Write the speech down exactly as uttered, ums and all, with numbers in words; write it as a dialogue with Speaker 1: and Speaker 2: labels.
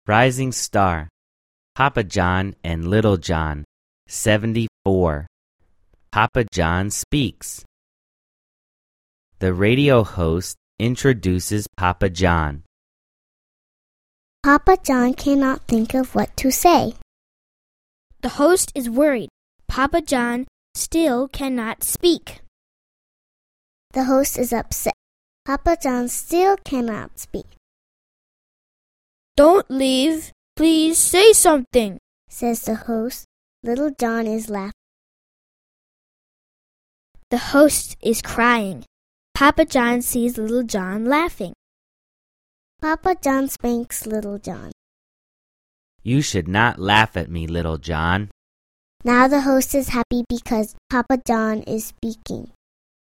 Speaker 1: Rising Star, Papa John and Little John, seventy-four. Papa John speaks. The radio host introduces Papa John.
Speaker 2: Papa John cannot think of what to say.
Speaker 3: The host is worried. Papa John still cannot speak.
Speaker 2: The host is upset. Papa John still cannot speak.
Speaker 3: Don't leave. Please say something,
Speaker 2: says the host. Little John is laughing.
Speaker 3: The host is crying. Papa John sees Little John laughing.
Speaker 2: Papa John spanks Little John.
Speaker 1: You should not laugh at me, Little John.
Speaker 2: Now the host is happy because Papa John is speaking.